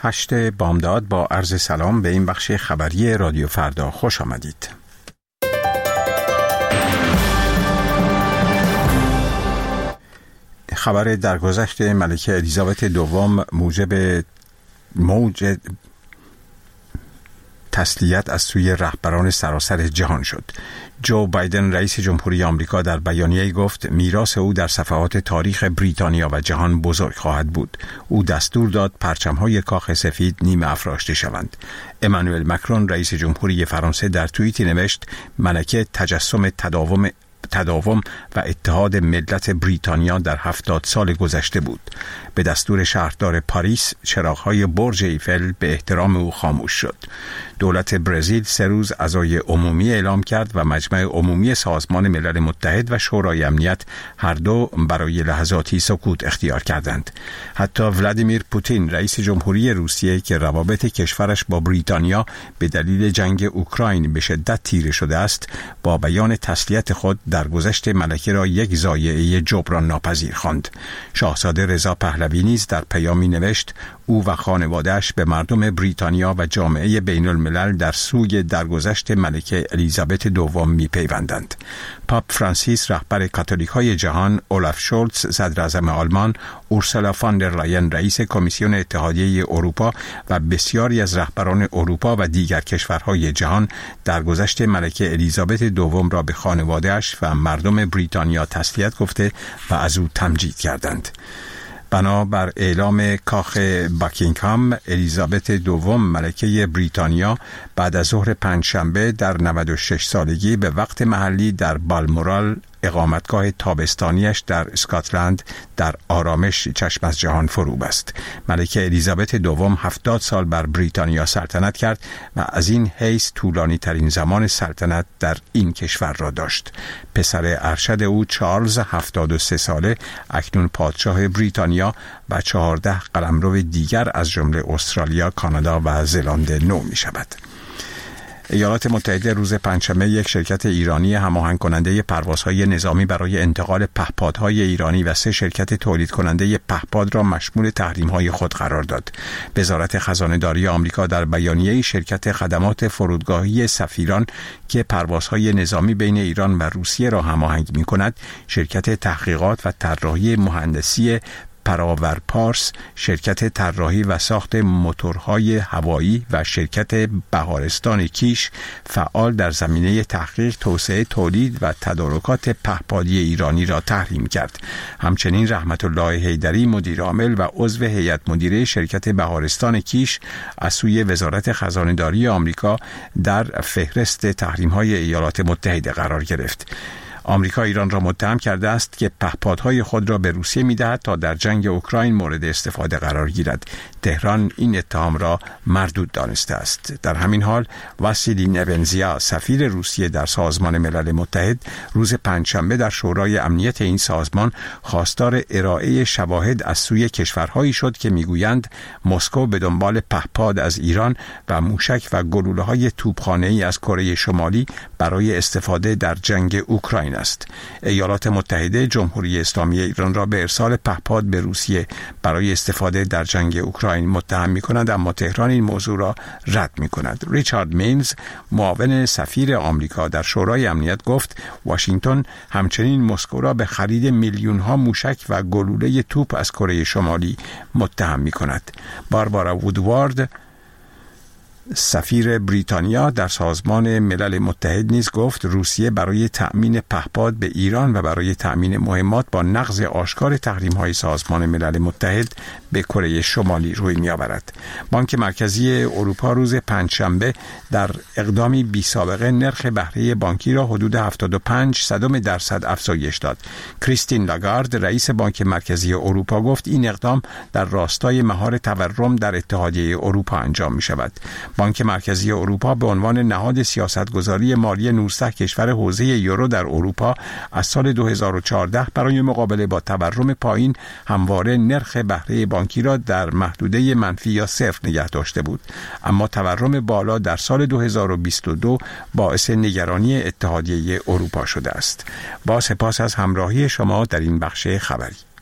8 بامداد با عرض سلام به این بخش خبری رادیو فردا خوش آمدید. خبر درگذشت ملکه الیزابت دوم موج تسلیت از سوی رهبران سراسر جهان شد. جو بایدن رئیس جمهوری آمریکا در بیانیه‌ای گفت میراث او در صفحات تاریخ بریتانیا و جهان بزرگ خواهد بود. او دستور داد پرچم‌های کاخ سفید نیمه افراشته شوند. امانوئل مکرون رئیس جمهوری فرانسه در توییتی نوشت ملکه تجسم تداوم و اتحاد ملت بریتانیا در 70 سال گذشته بود. به دستور شهردار پاریس چراغ‌های برج ایفل به احترام او خاموش شد. دولت برزیل 3 روز عزای عمومی اعلام کرد و مجمع عمومی سازمان ملل متحد و شورای امنیت هر دو برای لحظاتی سکوت اختیار کردند. حتی ولادیمیر پوتین رئیس جمهوری روسیه که روابط کشورش با بریتانیا به دلیل جنگ اوکراین به شدت تیره شده است، با بیان تسلیت خود درگذشت ملکه را یک ضایعه جبران ناپذیر خواند. شاهزاده رضا پهلوی نیز در پیامی نوشت او و خانواده‌اش به مردم بریتانیا و جامعه بین الملل در سوی درگذشت ملکه الیزابت دوم می‌پیوندند. پاپ فرانسیس رهبر کاتولیک‌های جهان، اولاف شولتز صدراعظم آلمان، اورسولا فان در لاین رئیس کمیسیون اتحادیه اروپا و بسیاری از رهبران اروپا و دیگر کشورهای جهان درگذشت ملکه الیزابت دوم را به خانواده‌اش و مردم بریتانیا تسلیت گفته و از او تمجید کردند. بنابر اعلام کاخ باکینگهام، الیزابت دوم ملکه بریتانیا بعد از ظهر پنجشنبه در 96 سالگی به وقت محلی در بالمورال اقامتگاه تابستانیش در اسکاتلند در آرامش چشم از جهان فرو بست. ملکه الیزابت دوم 70 سال بر بریتانیا سلطنت کرد و از این حیث طولانی ترین زمان سلطنت در این کشور را داشت. پسر ارشد او چارلز 73 ساله اکنون پادشاه بریتانیا و 14 قلمرو دیگر از جمله استرالیا، کانادا و زلاند نو می شود. ایالات متحده روز پنجشنبه یک شرکت ایرانی هماهنگ کننده پروازهای نظامی برای انتقال پهپادهای ایرانی و 3 شرکت تولید کننده پهپاد را مشمول تحریم‌های خود قرار داد. وزارت خزانه‌داری آمریکا در بیانیه شرکت خدمات فرودگاهی سفیران که پروازهای نظامی بین ایران و روسیه را هماهنگ می‌کند، شرکت تحقیقات و طراحی مهندسی پراور پارس، شرکت طراحی و ساخت موتورهای هوایی و شرکت بهارستان کیش فعال در زمینه تحقیق، توسعه، تولید و تدارکات پهپادی ایرانی را تحریم کرد. همچنین رحمت الله حیدری مدیر عامل و عضو هیئت مدیره شرکت بهارستان کیش از سوی وزارت خزانه‌داری آمریکا در فهرست تحریم‌های ایالات متحده قرار گرفت. آمریکا ایران را متهم کرده است که پهپادهای خود را به روسیه می‌دهد تا در جنگ اوکراین مورد استفاده قرار گیرد. تهران این اتهام را مردود دانسته است. در همین حال واسیلی نونزیا سفیر روسیه در سازمان ملل متحد روز پنجشنبه در شورای امنیت این سازمان خواستار ارائه شواهد از سوی کشورهایی شد که میگویند مسکو به دنبال پهپاد از ایران و موشک و گلوله‌های توپخانه‌ای از کره شمالی برای استفاده در جنگ اوکراین است. ایالات متحده جمهوری اسلامی ایران را به ارسال پهپاد به روسیه برای استفاده در جنگ اوکراین متهم می‌کند، اما تهران این موضوع را رد می‌کند. ریچارد مینز معاون سفیر آمریکا در شورای امنیت گفت واشنگتن همچنین مسکو را به خرید میلیون‌ها موشک و گلوله توپ از کره شمالی متهم می‌کند. باربارا وودوارد سفیر بریتانیا در سازمان ملل متحد نیز گفت روسیه برای تأمین پهپاد به ایران و برای تأمین مهمات با نقض آشکار تحریم‌های سازمان ملل متحد به کره شمالی روی می‌آورد. بانک مرکزی اروپا روز پنجشنبه در اقدامی بی‌سابقه نرخ بهره بانکی را حدود 75% افزایش داد. کریستین لاگارد رئیس بانک مرکزی اروپا گفت این اقدام در راستای مهار تورم در اتحادیه اروپا انجام می‌شود. بانک مرکزی اروپا به عنوان نهاد سیاستگذاری مالی 19 کشور حوزه یورو در اروپا از سال 2014 برای مقابله با تورم پایین همواره نرخ بهره بانکی را در محدوده منفی یا صفر نگه داشته بود، اما تورم بالا در سال 2022 باعث نگرانی اتحادیه اروپا شده است. با سپاس از همراهی شما در این بخش خبری.